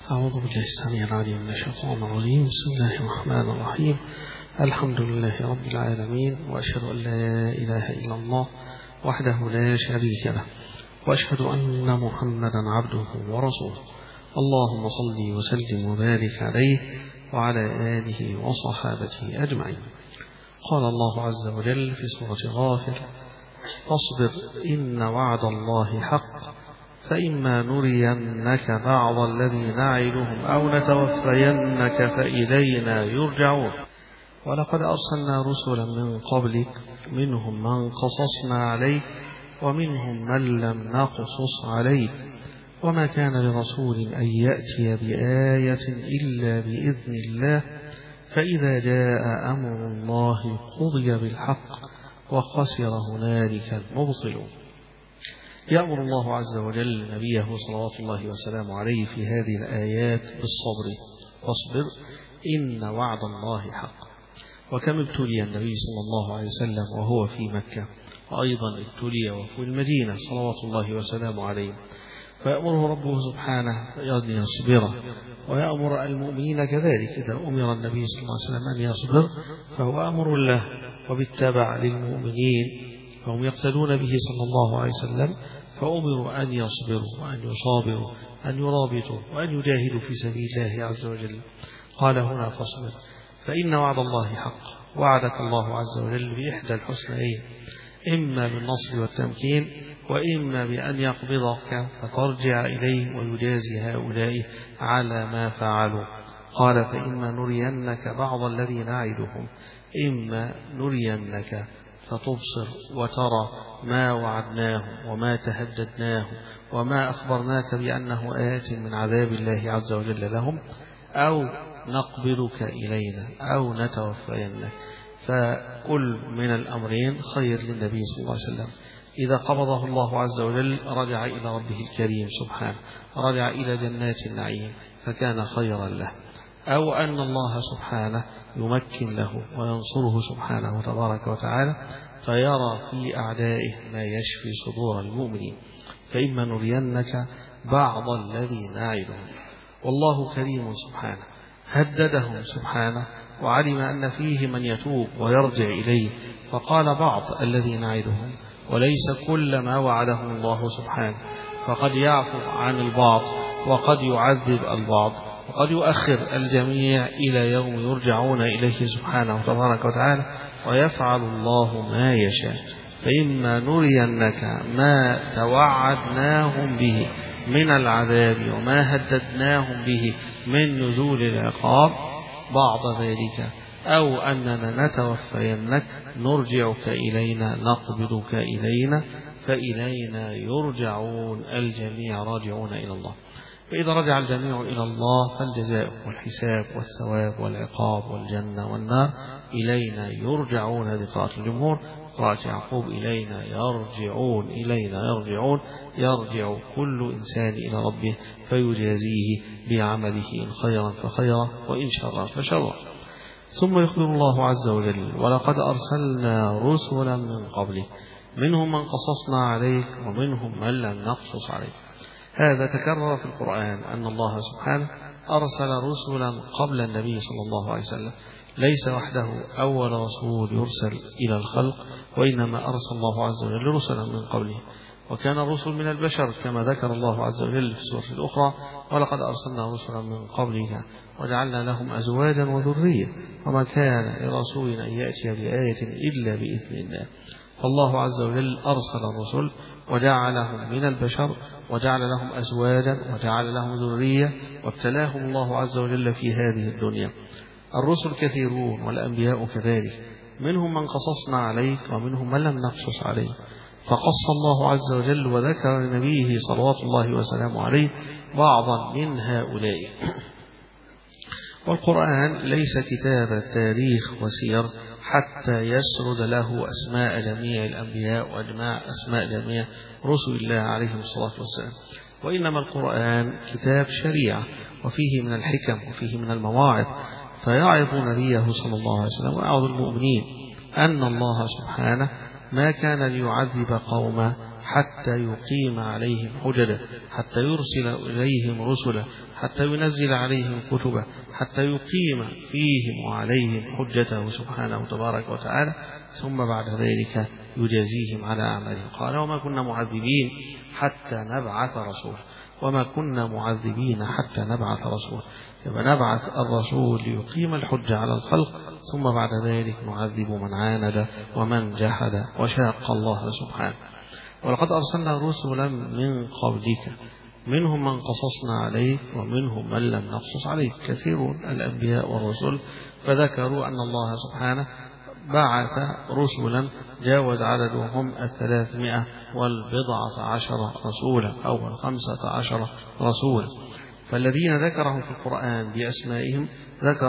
أعوذ بالله السميع العليم من الشيطان الرجيم. بسم الله الرحمن الرحيم. الحمد لله رب العالمين، وأشهد أن لا إله إلا الله وحده لا شريك له، وأشهد أن محمدا عبده ورسوله. اللهم صل وسلم وبارك عليه وعلى آله وصحابته أجمعين. قال الله عز وجل في سورة غافر: فاصبر إن وعد الله حق، فإما نرينك بعض الذي نعدهم أو نتوفينك فإلينا يرجعون. ولقد أرسلنا رسلا من قبلك منهم من قصصنا عليك ومنهم من لم نقصص عليك، وما كان لرسول أن يأتي بآية إلا بإذن الله، فإذا جاء أمر الله قضي بالحق وخسر هنالك المبطلون. يأمر الله عز وجل نبيه صلوات الله وسلامه عليه في هذه الآيات بالصبر. واصبر إن وعد الله حق. وكم ابتلي النبي صلى الله عليه وسلم وهو في مكة، وأيضا ابتلي وفي المدينة صلوات الله وسلامه عليه، فيأمره ربه سبحانه أن يصبر، ويأمر المؤمنين كذلك. إذا أمر النبي صلى الله عليه وسلم أن يصبر فهو أمر له، وبالتبع للمؤمنين فهم يقتدون به صلى الله عليه وسلم، فأمروا أن يصبروا وأن يصابروا، أن يرابطوا وأن يجاهدوا في سبيل الله عز وجل. قال هنا: فاصبر فإن وعد الله حق. وعدك الله عز وجل بإحدى الحسنيين، إما بالنصر والتمكين، وإما بأن يقبضك فترجع إليه ويجازي هؤلاء على ما فعلوا. قال: فإما نرينك بعض الذي نعدهم، إما نرينك فتبصر وترى ما وعدناه وما تهددناه وما أخبرناك بأنه آت من عذاب الله عز وجل لهم، أو نقبلك إلينا أو نتوفينك. فكل من الأمرين خير للنبي صلى الله عليه وسلم. إذا قبضه الله عز وجل رجع إلى ربه الكريم سبحانه، رجع إلى جنات النعيم فكان خيرا له، أو أن الله سبحانه يمكن له وينصره سبحانه تبارك وتعالى، فيرى في أعدائه ما يشفي صدور المؤمنين. فإما نرينك بعض الذي نعدهم. والله كريم سبحانه، هددهم سبحانه وعلم أن فيه من يتوب ويرجع إليه، فقال بعض الذي نعدهم، وليس كل ما وعدهم الله سبحانه، فقد يعفو عن البعض وقد يعذب البعض وقد يؤخر الجميع إلى يوم يرجعون إليه سبحانه تبارك وتعالى، ويفعل الله ما يشاء. فإما نرينك ما توعدناهم به من العذاب وما هددناهم به من نزول العقاب بعض ذلك، أو أننا نتوفينك نرجعك إلينا نقبضك إلينا فإلينا يرجعون. الجميع راجعون إلى الله. فإذا رجع الجميع إلى الله فالجزاء والحساب والثواب والعقاب والجنة والنار إلينا يرجعون. بقراءة الجمهور، قراءة يعقوب إلينا يرجعون، إلينا يرجعون، يرجع كل إنسان إلى ربه فيجازيه بعمله إن خيرا فخيرا وإن شرا فشرا. ثم يخبر الله عز وجل: ولقد أرسلنا رسلا من قبلك منهم من قصصنا عليك ومنهم من لم نقصص عليك. هذا تكرر في القرآن أن الله سبحانه أرسل رسلا قبل النبي صلى الله عليه وسلم، ليس وحده أول رسول يرسل إلى الخلق، وإنما أرسل الله عز وجل رسلا من قبله. وكان الرسل من البشر كما ذكر الله عز وجل في السورة الأخرى: ولقد أرسلنا رسلا من قبلك وجعلنا لهم أزواجا وذرية، وما كان لرسول أن يأتي بآية إلا بإذن الله. فالله عز وجل أرسل الرسل وجعلهم من البشر، وجعل لهم أزواجا وجعل لهم ذرية، وابتلاهم الله عز وجل في هذه الدنيا. الرسل كثيرون والأنبياء كذلك، منهم من قصصنا عليك ومنهم من لم نقصص عليك. فقص الله عز وجل وذكر لنبيه صلوات الله وسلامه عليه بعضا من هؤلاء. والقرآن ليس كتاب تاريخ وسير حتى يسرد له أسماء جميع الأنبياء وأجماع أسماء جميع رسل الله عليهم الصلاة والسلام، وإنما القرآن كتاب شريعة، وفيه من الحكم وفيه من المواعظ، فيعظ نبيه صلى الله عليه وسلم ويعظ المؤمنين أن الله سبحانه ما كان ليعذب قوما حتى يقيم عليهم حججه، حتى يرسل إليهم رسله، حتى ينزل عليهم كتبه، حتى يقيم فيهم وعليهم حجته سبحانه تبارك وتعالى، ثم بعد ذلك يجازيهم على أعمالهم. قال وما كنا معذبين حتى نبعث رسولا، وما كنا معذبين حتى نبعث رسولا. يبقى نبعث الرسول ليقيم الحجة على الخلق، ثم بعد ذلك نعذب من عاند ومن جحد وشاق الله سبحانه. ولقد أرسلنا رسلا من قبلك منهم من قصصنا عليك ومنهم من لم نقصص عليك. كثير الأنبياء والرسل، فذكروا أن الله سبحانه بعث رسلا جاوز عددهم 310 رسولا أو 15 رسولا. فالذين ذكرهم في القرآن بأسمائهم ذكر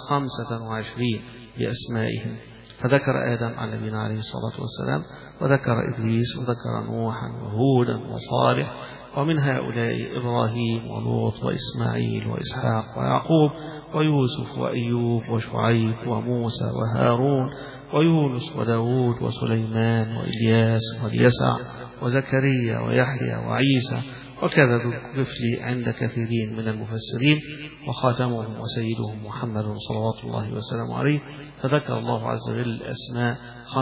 25 بأسمائهم، فذكر آدم على نبينا عليه الصلاة والسلام، وذكر إدريس، وذكر نوحا وهودا وصالح، ومن هؤلاء إبراهيم ولوط وإسماعيل وإسحاق ويعقوب ويوسف وأيوب وشعيب وموسى وهارون ويونس وداود وسليمان وإلياس واليسع وزكريا ويحيى وعيسى، وكذا ذو الكفل عند كثيرين من المفسرين، وخاتمهم وسيدهم محمد صلوات الله وسلامه عليه. فذكر الله عز وجل أسماء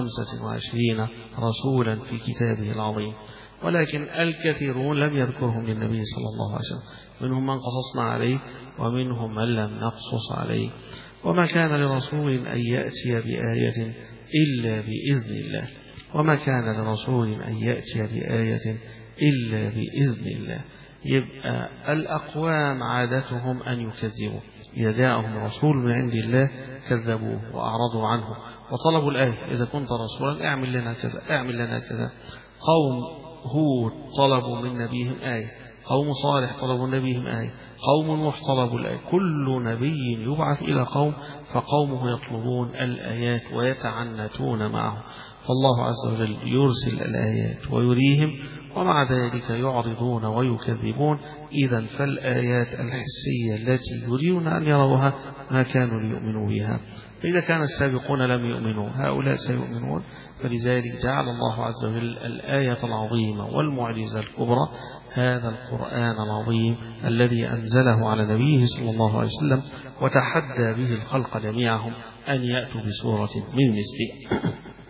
25 رسولا في كتابه العظيم، ولكن الكثيرون لم يذكرهم للنبي صلى الله عليه وسلم، منهم من قصصنا عليه ومنهم من لم نقصص عليه. وما كان لرسول أن يأتي بآية إلا بإذن الله، وما كان لرسول أن يأتي بآية إلا بإذن الله. يبقى الأقوام عادتهم أن يكذبوا، إذا جاءهم رسول من عند الله كذبوه وأعرضوا عنه وطلبوا الآية، إذا كنت رسولا اعمل لنا كذا اعمل لنا كذا. قوم هود طلبوا من نبيهم آية، قوم صالح طلبوا من نبيهم آية، قوم نوح طلبوا الآية. كل نبي يبعث إلى قوم فقومه يطلبون الآيات ويتعنتون معه، فالله عز وجل يرسل الآيات ويريهم، ومع ذلك يعرضون ويكذبون. إذن فالآيات الحسية التي يريدون أن يروها ما كانوا ليؤمنوا بها، فإذا كان السابقون لم يؤمنوا هؤلاء سيؤمنون. فلذلك جعل الله عز وجل الآية العظيمة والمعجزة الكبرى هذا القرآن العظيم الذي أنزله على نبيه صلى الله عليه وسلم، وتحدى به الخلق جميعهم أن يأتوا بسورة من مثله.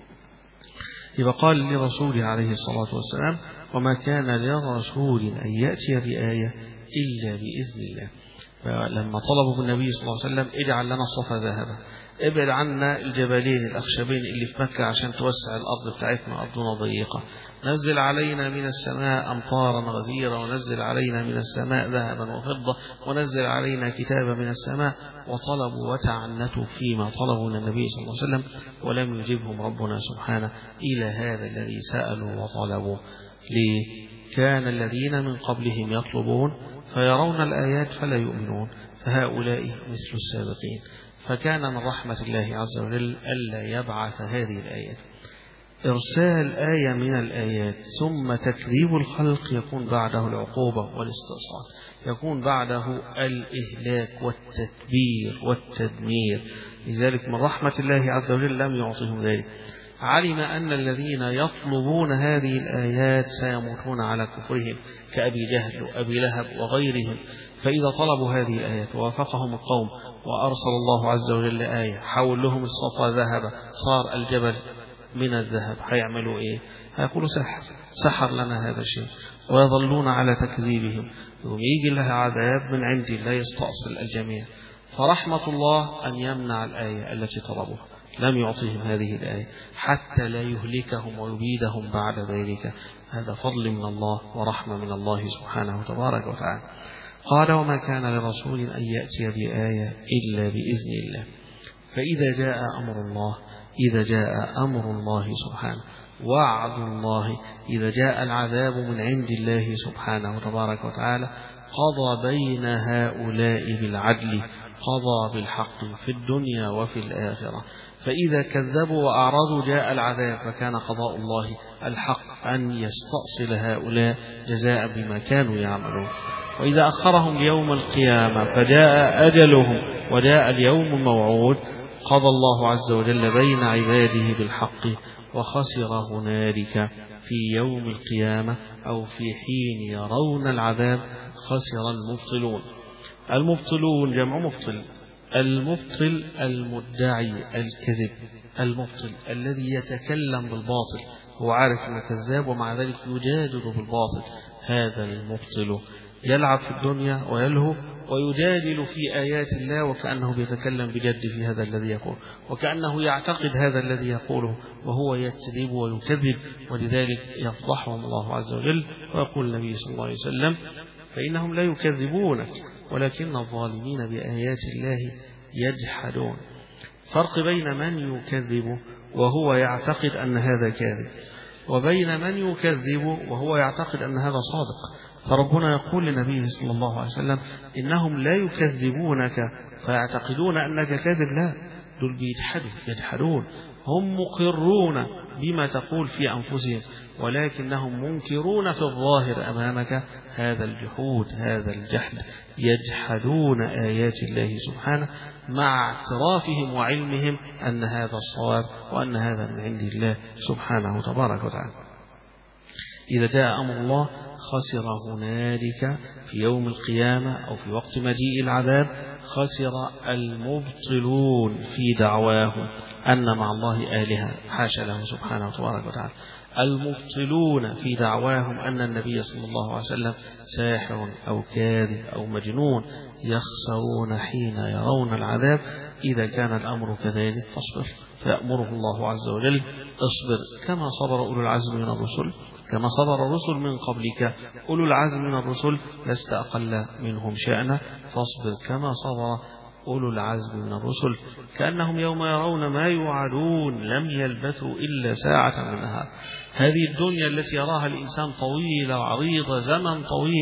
يبقى قال لرسوله عليه الصلاة والسلام وما كان لرسول أن يأتي بآية إلا بإذن الله. فلما طلبوا من النبي صلى الله عليه وسلم اجعل لنا الصفا ذهبا، ابعد عنا الجبلين الأخشبين اللي في مكة عشان توسع الأرض بتاعتنا، أرضنا ضيقة، نزل علينا من السماء أمطارا غزيرة، ونزل علينا من السماء ذهبا وفضة، ونزل علينا كتابا من السماء. وطلبوا وتعنتوا فيما طلبوا من النبي صلى الله عليه وسلم، ولم يجبهم ربنا سبحانه إلى هذا الذي سألوا وطلبوا. ليه؟ كان الذين من قبلهم يطلبون فيرون الآيات فلا يؤمنون، فهؤلاء مثل السابقين. فكان من رحمة الله عز وجل ألا يبعث هذه الآيات. إرسال آية من الآيات ثم تكذيب الخلق يكون بعده العقوبة والاستئصال، يكون بعده الإهلاك والتكبير والتدمير. لذلك من رحمة الله عز وجل لم يعطيهم ذلك. علم أن الذين يطلبون هذه الآيات سيموتون على كفرهم كأبي جهل وأبي لهب وغيرهم، فإذا طلبوا هذه الآيات ووافقهم القوم وأرسل الله عز وجل آية حول لهم الصفا ذهب صار الجبل من الذهب، هيعملوا إيه؟ هيقولوا سحر لنا هذا الشيء، ويظلون على تكذيبهم، ويجي لها عذاب من عند الله يستأصل الجميع. فرحمة الله أن يمنع الآية التي طلبوها، لم يعطيهم هذه الآية حتى لا يهلكهم ويبيدهم بعد ذلك. هذا فضل من الله ورحمة من الله سبحانه وتبارك وتعالى. قال وما كان لرسول أن يأتي بآية إلا بإذن الله. فإذا جاء أمر الله سبحانه، وعد الله، إذا جاء العذاب من عند الله سبحانه وتبارك وتعالى، قضى بين هؤلاء بالعدل، قضى بالحق في الدنيا وفي الآخرة. فإذا كذبوا وأعرضوا جاء العذاب، فكان قضاء الله الحق أن يستأصل هؤلاء جزاء بما كانوا يعملون. وإذا أخرهم ليوم القيامة فجاء أجلهم وجاء اليوم الموعود، قضى الله عز وجل بين عباده بالحق، وخسر هنالك في يوم القيامة أو في حين يرون العذاب خسر المبطلون. المبطلون جمع مبطل. المبطل المدعي الكذب، المبطل الذي يتكلم بالباطل، هو عارف انه كذاب ومع ذلك يجادل بالباطل. هذا المبطل يلعب في الدنيا ويلهو ويجادل في آيات الله وكأنه بيتكلم بجد في هذا الذي يقول، وكأنه يعتقد هذا الذي يقوله وهو يكذب ويكذب، ولذلك يفضحهم الله عز وجل. ويقول النبي صلى الله عليه وسلم: فإنهم لا يكذبونك ولكن الظالمين بآيات الله يجحدون. فرق بين من يكذب وهو يعتقد أن هذا كاذب، وبين من يكذب وهو يعتقد أن هذا صادق. فربنا يقول لنبيه صلى الله عليه وسلم: إنهم لا يكذبونك فيعتقدون أنك كاذب، لا، دول يجحدون، هم مقرون بما تقول في أنفسهم ولكنهم منكرون في الظاهر أمامك هذا الجحود، هذا الجحد. يجحدون آيات الله سبحانه مع اعترافهم وعلمهم أن هذا الصواب وأن هذا من عند الله سبحانه تبارك وتعالى. إذا جاء أمر الله خسر هنالك في يوم القيامة أو في وقت مجيء العذاب، خسر المبطلون في دعواهم أن مع الله آلهة، حاشا له سبحانه تبارك وتعالى. المبطلون في دعواهم أن النبي صلى الله عليه وسلم ساحر أو كاذب أو مجنون، يخسرون حين يرون العذاب. إذا كان الأمر كذلك فاصبر، فيأمره الله عز وجل: اصبر كما صبر أولو العزم من الرسل، كما صبر الرسل من قبلك أولو العزم من الرسل، لست أقل منهم شأنا، فاصبر كما صبر أولو العزم من الرسل. كأنهم يوم يرون ما يوعدون لم يلبثوا إلا ساعة من نهار. هذه الدنيا التي يراها الإنسان طويلة وعريضة، زمن طويل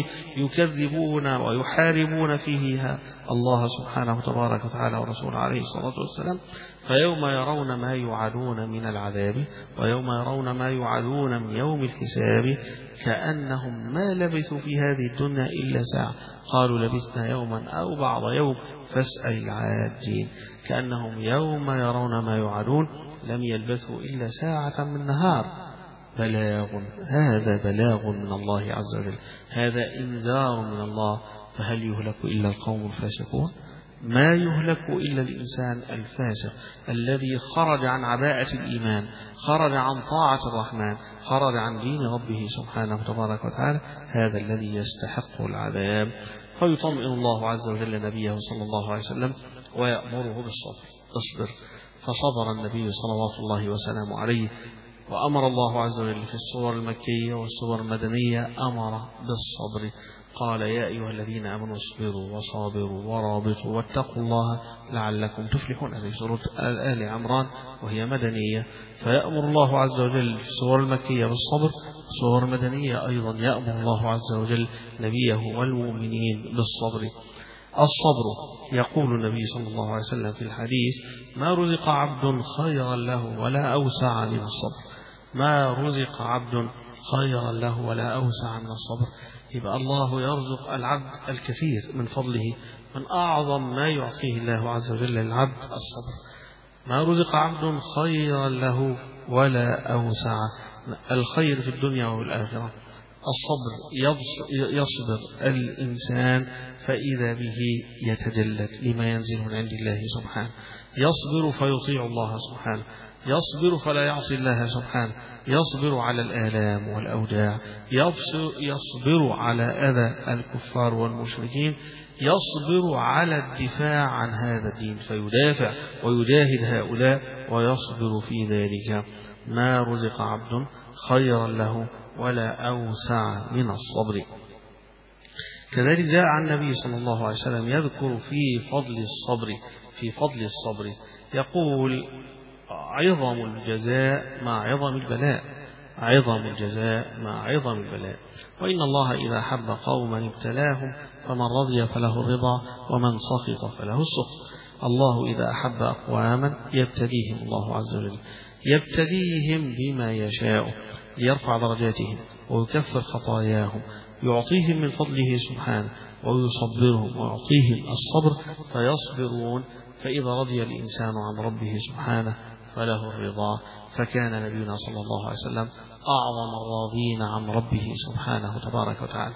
يكذبون ويحاربون فيه الله سبحانه تبارك وتعالى ورسوله عليه الصلاة والسلام. فيوم يرون ما يوعدون من العذاب ويوم يرون ما يوعدون من يوم الحساب كأنهم ما لبثوا في هذه الدنيا إلا ساعة، قالوا لبثنا يوما أو بعض يوم فاسأل العادين. كأنهم يوم يرون ما يوعدون لم يلبثوا إلا ساعة من نهار. بلاغ، هذا بلاغ من الله عز وجل، هذا إنذار من الله. فهل يهلك إلا القوم الفاسقون؟ ما يهلك إلا الإنسان الفاسق الذي خرج عن عباءة الإيمان، خرج عن طاعة الرحمن، خرج عن دين ربه سبحانه تبارك وتعالى، هذا الذي يستحق العذاب. فيطمئن الله عز وجل نبيه صلى الله عليه وسلم ويأمره بالصبر: اصبر. فصبر النبي صلوات الله وسلامه عليه. وأمر الله عز وجل في السور المكية والسور المدنية أمر بالصبر، قال: يا أيها الذين آمنوا اصبروا وصابروا ورابطوا واتقوا الله لعلكم تفلحون. هذه سورة آل عمران وهي مدنية، فيأمر الله عز وجل في السور المكية بالصبر. السور المدنية أيضا يأمر الله عز وجل نبيه والمؤمنين بالصبر. الصبر، يقول النبي صلى الله عليه وسلم في الحديث: ما رزق عبد خيرا له ولا أوسع من الصبر. ما رزق عبد خيرا له ولا أوسع من الصبر. يبقى الله يرزق العبد الكثير من فضله، من أعظم ما يعطيه الله عز وجل للعبد الصبر. ما رزق عبد خيرا له ولا أوسع. الخير في الدنيا والآخرة الصبر. يصبر الإنسان فإذا به يتجلد لما ينزل من عند الله سبحانه. يصبر فيطيع الله سبحانه، يصبر فلا يعصي الله سبحانه، يصبر على الآلام والأوجاع، يصبر على أذى الكفار والمشركين، يصبر على الدفاع عن هذا الدين فيدافع ويجاهد هؤلاء ويصبر في ذلك. ما رزق عبد خيرا له ولا أوسع من الصبر. كذلك جاء عن النبي صلى الله عليه وسلم يذكر في فضل الصبر يقول: عظم الجزاء مع عظم البلاء، عظم الجزاء مع عظم البلاء. وإن الله إذا حب قوما ابتلاهم فمن رضي فله الرضا ومن سخط فله السخط. الله إذا أحب أقواما يبتليهم الله عز وجل، يبتليهم بما يشاء ليرفع درجاتهم ويكفر خطاياهم، يعطيهم من فضله سبحانه ويصبرهم ويعطيهم الصبر فيصبرون. فإذا رضي الإنسان عن ربه سبحانه فله الرضا. فكان نبينا صلى الله عليه وسلم أعظم الراضين عن ربه سبحانه تبارك وتعالى،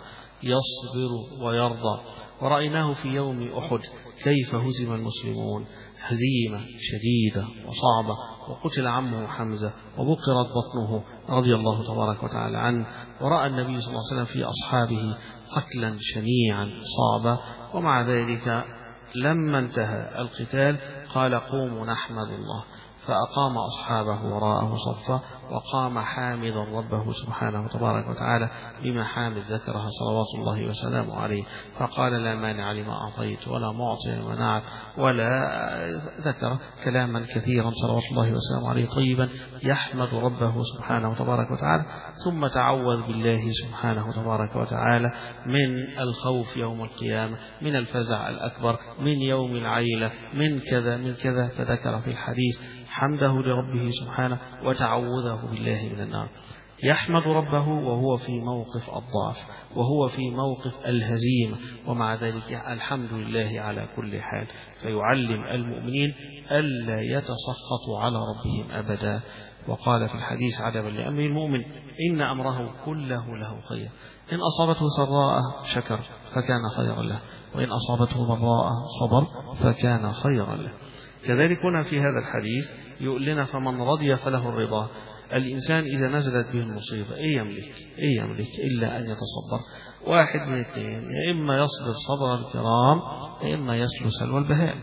يصبر ويرضى. ورأيناه في يوم أحد كيف هزم المسلمون هزيمة شديدة وصعبة، وقتل عمه حمزة وبقرت بطنه رضي الله تبارك وتعالى عنه. ورأى النبي صلى الله عليه وسلم في أصحابه قتلا شنيعا صعبا، ومع ذلك لما انتهى القتال قال قوموا نحمد الله، فأقام أصحابه وراءه صفا، وقام حامدا ربه سبحانه تبارك وتعالى بمحامد ذكرها صلوات الله وسلامه عليه، فقال لا مانع لما أعطيت ولا معطي لما منعت، ولا ذكر كلاما كثيرا صلوات الله وسلامه عليه طيبا يحمد ربه سبحانه تبارك وتعالى. ثم تعوذ بالله سبحانه تبارك وتعالى من الخوف يوم القيامة، من الفزع الأكبر، من يوم العيلة، من كذا من كذا. فذكر في الحديث حمده لربه سبحانه وتعوذه بالله من النار. يحمد ربه وهو في موقف الضعف، وهو في موقف الهزيمة، ومع ذلك الحمد لله على كل حال. فيعلم المؤمنين ألا يتسخطوا على ربهم أبدا. وقال في الحديث عجبا لأمر المؤمن إن أمره كله له خير، إن أصابته سراء شكر فكان خيرا له، وإن أصابته ضراء صبر فكان خيرا له. كذلك هنا في هذا الحديث يقول لنا فمن رضي فله الرضا. الإنسان إذا نزلت به المصيبة إيه يملك إلا أن يتصبر. واحد من اثنين، يا إما يصبر صبر الكرام، يا إما يسلو سلوى البهائم.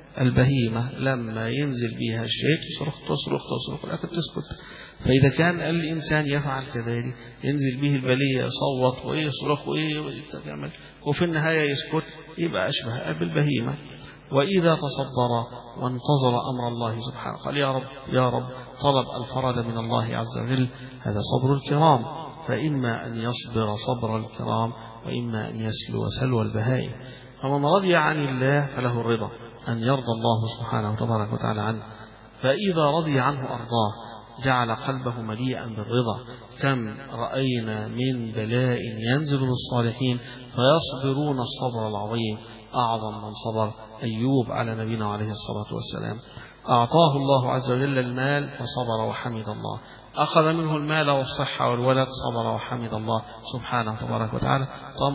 البهيمة لما ينزل بها الشيء تصرخ لا تسكت. فإذا كان الإنسان يفعل كذلك ينزل به البلية يصوت ويصرخ ويعمل وفي النهاية يسكت، يبقى أشبه بالبهيمة. وإذا تصبر وانتظر أمر الله سبحانه قال يا رب طلب الفرج من الله عز وجل، هذا صبر الكرام. فإما أن يصبر صبر الكرام، وإما أن يسلو سلوى البهائم. فمن رضي عن الله فله الرضا، أن يرضى الله سبحانه تبارك وتعالى عنه. فإذا رضي عنه أرضاه جعل قلبه مليئا بالرضا. كم رأينا من بلاء ينزل بالصالحين فيصبرون الصبر العظيم. أعظم من صبر أيوب على نبينا عليه الصلاة والسلام، أعطاه الله عز وجل المال فصبر وحمد الله، أخذ منه المال والصحة والولد صبر وحمد الله سبحانه تبارك وتعالى.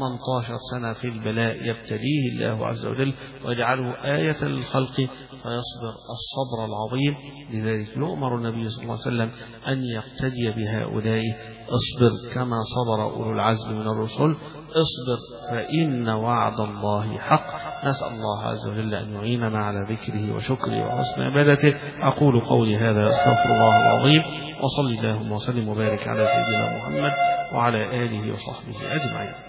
18 سنة في البلاء يبتليه الله عز وجل ويجعله آية للخلق فيصبر الصبر العظيم. لذلك يؤمر النبي صلى الله عليه وسلم أن يقتدي بهؤلاء. اصبر كما صبر أولو العزم من الرسل، اصبر فإن وعد الله حق. نسأل الله عز وجل أن يعيننا على ذكره وشكره وحسن عبادته. أقول قولي هذا أستغفر الله العظيم، وصلي اللهم وسلم وبارك على سيدنا محمد وعلى آله وصحبه أجمعين.